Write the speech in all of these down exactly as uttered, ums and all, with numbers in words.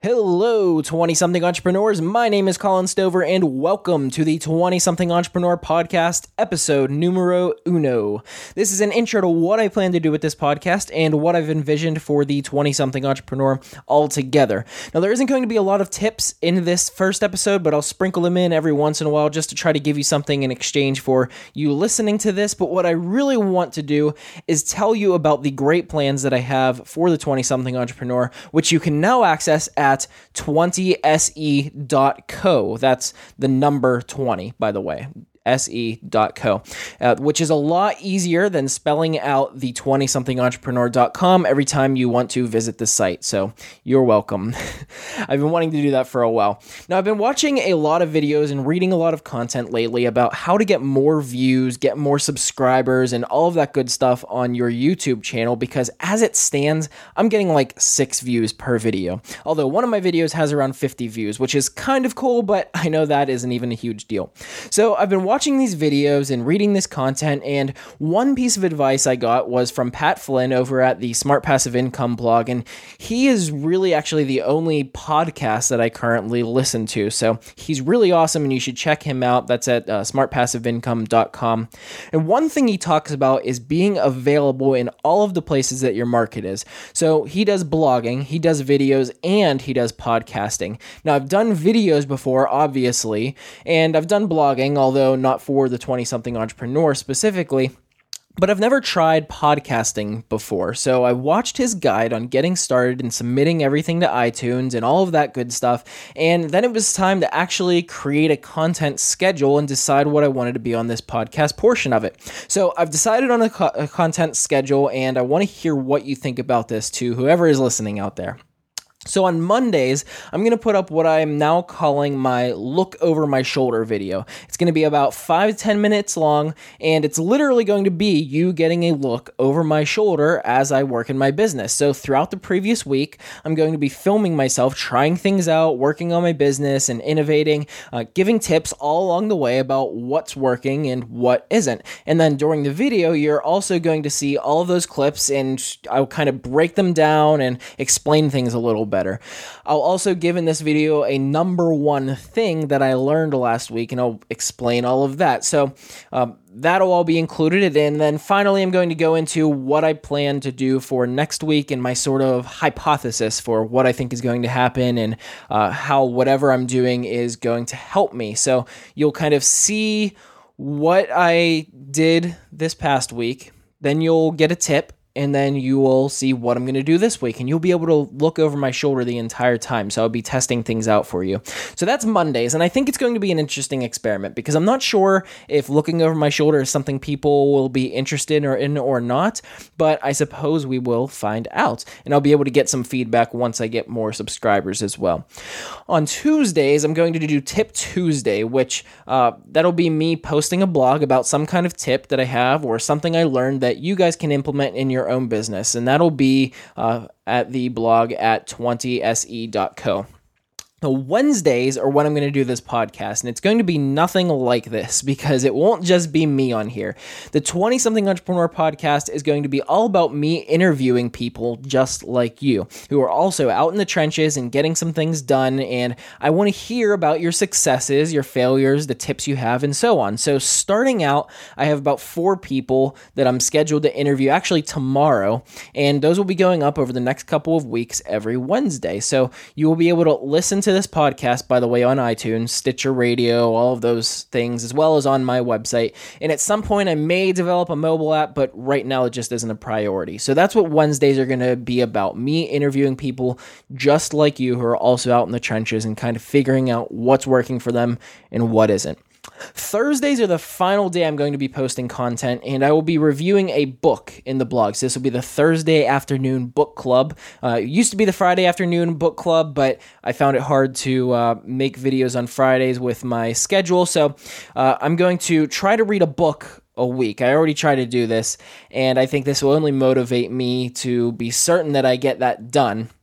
Hello, twenty-something entrepreneurs. My name is Colin Stover, and welcome to the twenty-something Entrepreneur Podcast, episode numero uno. This is an intro to what I plan to do with this podcast and what I've envisioned for the twenty-something entrepreneur altogether. Now, there isn't going to be a lot of tips in this first episode, but I'll sprinkle them in every once in a while just to try to give you something in exchange for you listening to this. But what I really want to do is tell you about the great plans that I have for the twenty-something entrepreneur, which you can now access at at twenty S E dot co. That's the number twenty, by the way. S E dot co, uh, which is a lot easier than spelling out the twenty something entrepreneur dot com every time you want to visit the site. So you're welcome. I've been wanting to do that for a while. Now, I've been watching a lot of videos and reading a lot of content lately about how to get more views, get more subscribers, and all of that good stuff on your YouTube channel, because as it stands, I'm getting like six views per video. Although one of my videos has around fifty views, which is kind of cool, but I know that isn't even a huge deal. So I've been watching these videos and reading this content, and one piece of advice I got was from Pat Flynn over at the Smart Passive Income blog, and he is really actually the only podcast that I currently listen to, so he's really awesome, and you should check him out. That's at uh, smart passive income dot com. And one thing he talks about is being available in all of the places that your market is. So he does blogging, he does videos, and he does podcasting. Now, I've done videos before, obviously, and I've done blogging, although not for the twenty-something entrepreneur specifically, but I've never tried podcasting before. So I watched his guide on getting started and submitting everything to iTunes and all of that good stuff, and then it was time to actually create a content schedule and decide what I wanted to be on this podcast portion of it. So I've decided on a, co- a content schedule, and I want to hear what you think about this too, whoever is listening out there. So on Mondays, I'm going to put up what I'm now calling my look over my shoulder video. It's going to be about five to ten minutes long, and it's literally going to be you getting a look over my shoulder as I work in my business. So throughout the previous week, I'm going to be filming myself, trying things out, working on my business and innovating, uh, giving tips all along the way about what's working and what isn't. And then during the video, you're also going to see all of those clips, and I'll kind of break them down and explain things a little bit better. I'll also give in this video a number one thing that I learned last week, and I'll explain all of that. So um, that'll all be included. And then finally, I'm going to go into what I plan to do for next week and my sort of hypothesis for what I think is going to happen and uh, how whatever I'm doing is going to help me. So you'll kind of see what I did this past week. Then you'll get a tip. And then you will see what I'm going to do this week, and you'll be able to look over my shoulder the entire time. So I'll be testing things out for you. So that's Mondays, and I think it's going to be an interesting experiment because I'm not sure if looking over my shoulder is something people will be interested or in or not, but I suppose we will find out, and I'll be able to get some feedback once I get more subscribers as well. On Tuesdays, I'm going to do Tip Tuesday, which uh, that'll be me posting a blog about some kind of tip that I have or something I learned that you guys can implement in your own business, and that'll be uh, at the blog at twenty S E dot co. Now, Wednesdays are when I'm going to do this podcast, and it's going to be nothing like this because it won't just be me on here. The twenty-something Entrepreneur Podcast is going to be all about me interviewing people just like you who are also out in the trenches and getting some things done, and I want to hear about your successes, your failures, the tips you have, and so on. So starting out, I have about four people that I'm scheduled to interview actually tomorrow, and those will be going up over the next couple of weeks every Wednesday. So you will be able to listen to this podcast, by the way, on iTunes, Stitcher Radio, all of those things, as well as on my website. And at some point, I may develop a mobile app, but right now it just isn't a priority. So that's what Wednesdays are going to be about, me interviewing people just like you who are also out in the trenches and kind of figuring out what's working for them and what isn't. Thursdays are the final day I'm going to be posting content, and I will be reviewing a book in the blog. So this will be the Thursday afternoon book club. Uh, it used to be the Friday afternoon book club, but I found it hard to uh, make videos on Fridays with my schedule. So uh, I'm going to try to read a book a week. I already tried to do this, and I think this will only motivate me to be certain that I get that done.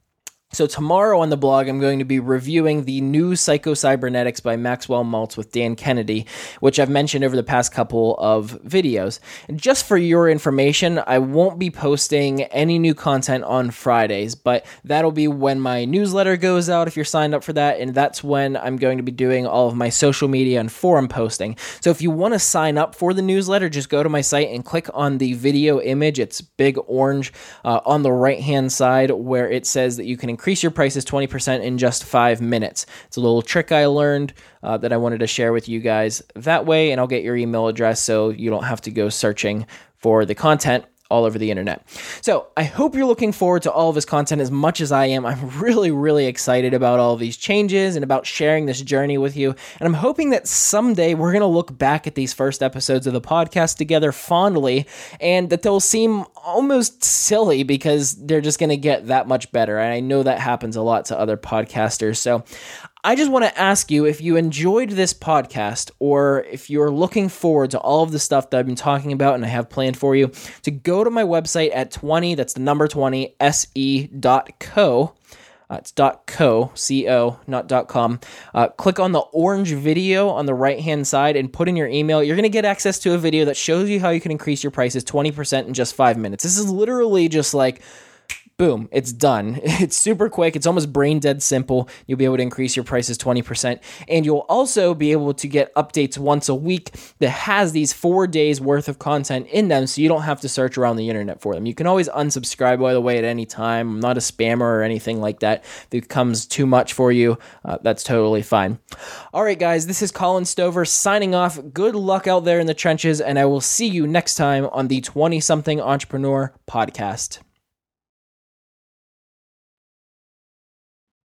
So tomorrow on the blog, I'm going to be reviewing the new Psycho-Cybernetics by Maxwell Maltz with Dan Kennedy, which I've mentioned over the past couple of videos. And just for your information, I won't be posting any new content on Fridays, but that'll be when my newsletter goes out if you're signed up for that, and that's when I'm going to be doing all of my social media and forum posting. So if you want to sign up for the newsletter, just go to my site and click on the video image. It's big orange uh, on the right-hand side where it says that you can increase your prices twenty percent in just five minutes. It's a little trick I learned uh, that I wanted to share with you guys that way, and I'll get your email address so you don't have to go searching for the content all over the internet. So I hope you're looking forward to all of this content as much as I am. I'm really, really excited about all of these changes and about sharing this journey with you. And I'm hoping that someday we're going to look back at these first episodes of the podcast together fondly, and that they'll seem almost silly because they're just going to get that much better. And I know that happens a lot to other podcasters. So I just want to ask you, if you enjoyed this podcast, or if you're looking forward to all of the stuff that I've been talking about and I have planned for you, to go to my website at twenty, that's the number twenty, S E dot co. Uh, it's .co, C O, not .com. Uh, click on the orange video on the right-hand side and put in your email. You're going to get access to a video that shows you how you can increase your prices twenty percent in just five minutes. This is literally just like, boom, it's done. It's super quick. It's almost brain dead simple. You'll be able to increase your prices twenty percent. And you'll also be able to get updates once a week that has these four days worth of content in them, so you don't have to search around the internet for them. You can always unsubscribe, by the way, at any time. I'm not a spammer or anything like that. If it becomes too much for you, uh, that's totally fine. All right, guys, this is Colin Stover signing off. Good luck out there in the trenches, and I will see you next time on the twenty-something Entrepreneur Podcast.